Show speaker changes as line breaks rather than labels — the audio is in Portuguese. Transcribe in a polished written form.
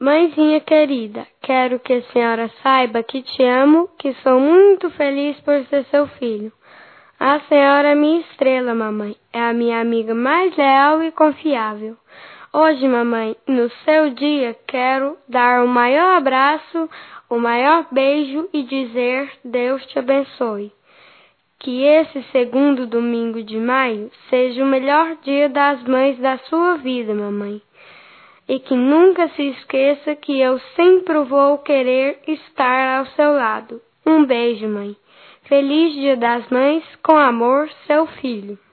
Mãezinha querida, quero que a senhora saiba que te amo, que sou muito feliz por ser seu filho. A senhora é minha estrela, mamãe. É a minha amiga mais leal e confiável. Hoje, mamãe, no seu dia, quero dar o maior abraço, o maior beijo e dizer Deus te abençoe. Que esse segundo domingo de maio seja o melhor dia das mães da sua vida, mamãe. E que nunca se esqueça que eu sempre vou querer estar ao seu lado. Um beijo, mãe. Feliz Dia das Mães, com amor, seu filho.